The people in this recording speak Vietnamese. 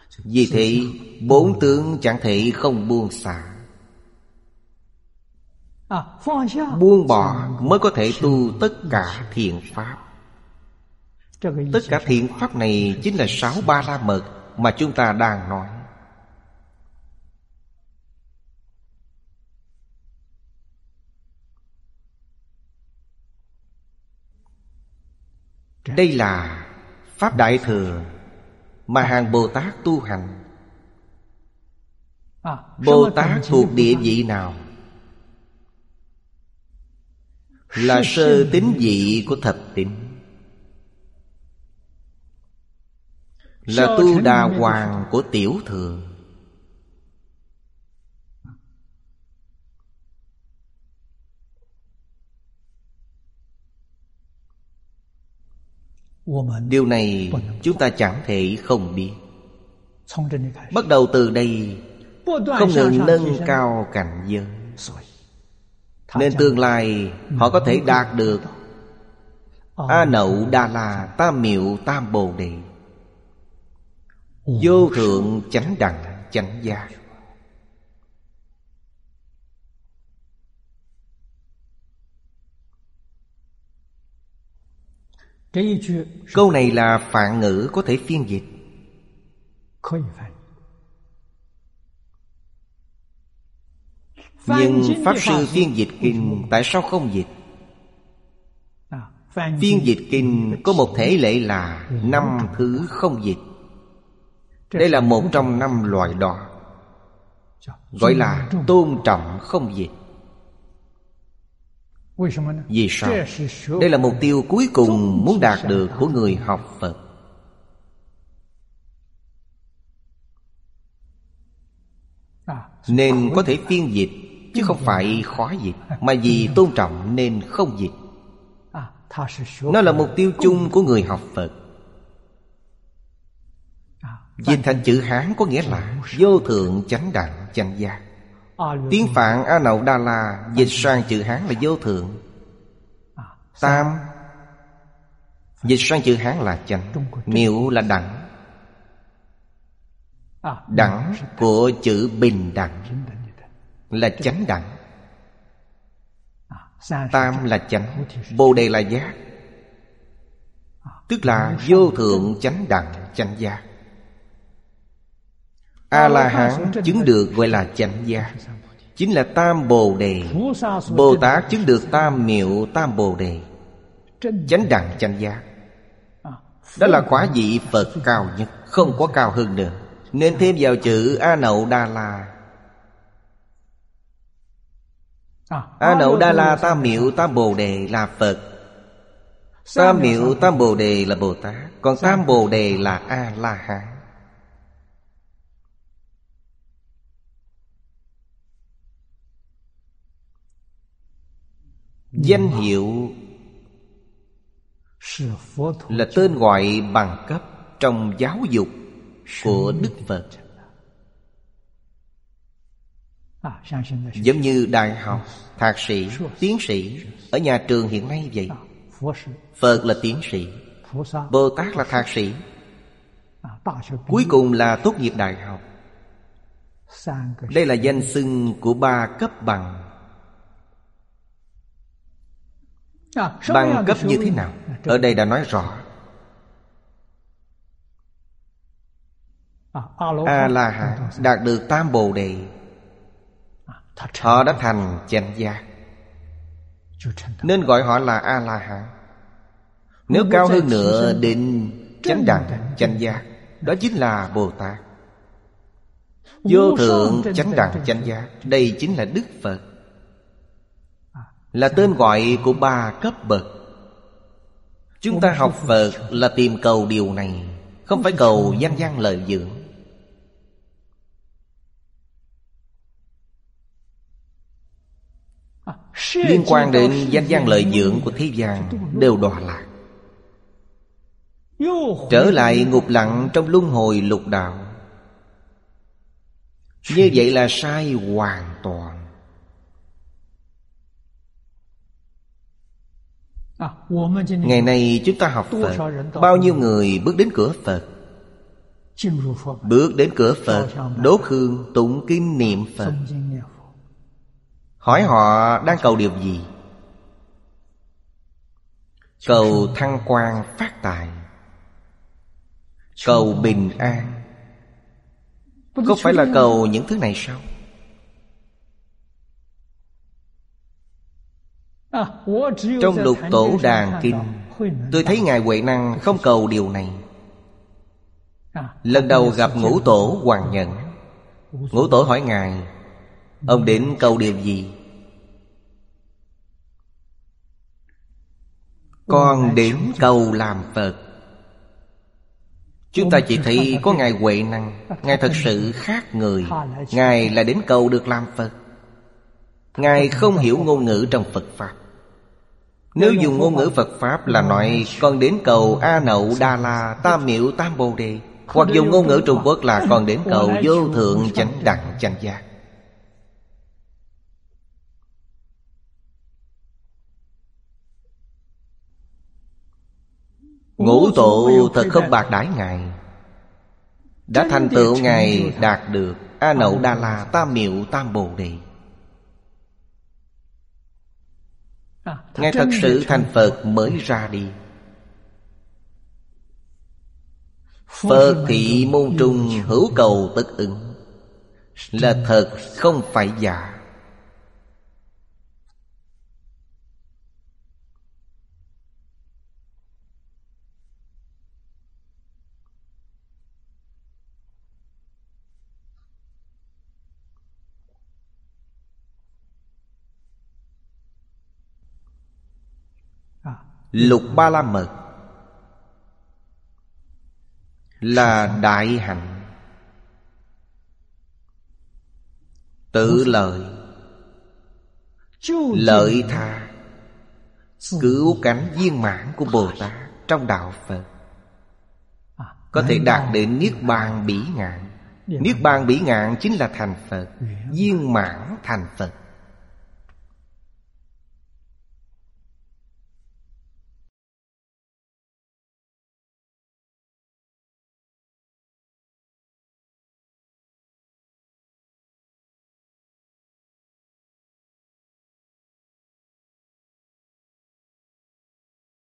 Vì thế bốn tướng chẳng thể không buông xả. Buông bỏ mới có thể tu tất cả thiện pháp. Tất cả thiện pháp này chính là 6 Ba La Mật mà chúng ta đang nói. Đây là Pháp Đại Thừa mà hàng Bồ Tát tu hành. Bồ Tát thuộc địa vị nào? Là sơ tín vị của thập tín, là tu đà hoàng của tiểu thừa. Điều này chúng ta chẳng thể không biết. Bắt đầu từ đây không ngừng nâng cao cảnh giới, nên tương lai họ có thể đạt được A Nậu Đa La Tam Miệu Tam Bồ Đề, vô thượng chánh đẳng chánh giác. Câu này là Phạn ngữ có thể phiên dịch. Nhưng Pháp Sư phiên dịch kinh tại sao không dịch? Phiên dịch kinh có một thể lệ là 5 thứ không dịch. Đây là một trong 5 loại đó, gọi là tôn trọng không dịch. Vì sao? Đây là mục tiêu cuối cùng muốn đạt được của người học Phật. Nên có thể phiên dịch, chứ không phải khó dịch. Mà vì tôn trọng nên không dịch. Nó là mục tiêu chung của người học Phật. Dịch thành chữ Hán có nghĩa là vô thượng chánh đẳng chánh giác. Tiếng Phạn A Nậu Đa La dịch sang chữ Hán là vô thượng. Tam dịch sang chữ Hán là chánh. Miệu là đẳng. Đẳng của chữ bình đẳng là chánh đẳng. Tam là chánh, Bồ Đề là giác, tức là vô thượng chánh đẳng chánh giác. A-la-hán chứng được gọi là chánh giác, chính là Tam Bồ Đề. Bồ Tát chứng được Tam Miệu Tam Bồ Đề, chánh đẳng chánh giác. Đó là quả vị Phật cao nhất, không có cao hơn nữa. Nên thêm vào chữ A Nậu Đa La. A Nậu Đa La Tam Miệu Tam Bồ Đề là Phật, Tam Miệu Tam Bồ Đề là Bồ Tát, còn Tam Bồ Đề là A-la-hán. Danh hiệu là tên gọi bằng cấp trong giáo dục của Đức Phật. Giống như đại học, thạc sĩ, tiến sĩ ở nhà trường hiện nay vậy. Phật là tiến sĩ, Bồ Tát là thạc sĩ, cuối cùng là tốt nghiệp đại học. Đây là danh xưng của 3 cấp bằng. Bằng cấp như thế nào? Ở đây đã nói rõ. A-la-hán đạt được Tam Bồ Đề, họ đã thành chánh giác, nên gọi họ là A-la-hán. Nếu cao hơn nữa đến chánh đẳng chánh giác, đó chính là Bồ Tát. Vô thượng chánh đẳng chánh giác, đây chính là Đức Phật, là tên gọi của 3 cấp bậc. Chúng ta học Phật là tìm cầu điều này, không phải cầu danh văn lợi dưỡng. Liên quan đến danh văn lợi dưỡng của thế gian đều đọa lạc, trở lại ngục lặng trong luân hồi lục đạo. Như vậy là sai hoàn toàn. Ngày nay chúng ta học Phật, bao nhiêu người bước đến cửa Phật bước đến cửa Phật, đốt hương tụng kinh niệm Phật. Hỏi họ đang cầu điều gì? Cầu thăng quan phát tài, cầu bình an. Có phải là cầu những thứ này sao? Trong Lục Tổ Đàn Kinh, tôi thấy Ngài Huệ Năng không cầu điều này. Lần đầu gặp Ngũ Tổ Hoàng Nhẫn, Ngũ Tổ hỏi Ngài, ông đến cầu điều gì? Con đến cầu làm Phật. Chúng ta chỉ thấy có Ngài Huệ Năng, Ngài thật sự khác người. Ngài là đến cầu được làm Phật. Ngài không hiểu ngôn ngữ trong Phật Pháp. Nếu dùng ngôn ngữ Phật Pháp là nói con đến cầu A Nậu Đa La Tam Miệu Tam Bồ Đề, hoặc dùng ngôn ngữ Trung Quốc là con đến cầu vô thượng chánh đẳng chánh giác. Ngũ Tổ thật không bạc đãi Ngài, đã thành tựu Ngài đạt được A Nậu Đa La Tam Miệu Tam Bồ Đề. Ngài thật sự thành Phật mới ra đi. Phật thị môn trung hữu cầu tất ứng, là thật không phải giả. Lục Ba La Mật là đại hạnh, tự lợi, lợi tha, cứu cánh viên mãn của Bồ Tát trong đạo Phật. Có thể đạt đến Niết Bàn Bỉ Ngạn. Niết Bàn Bỉ Ngạn chính là thành Phật, viên mãn thành Phật.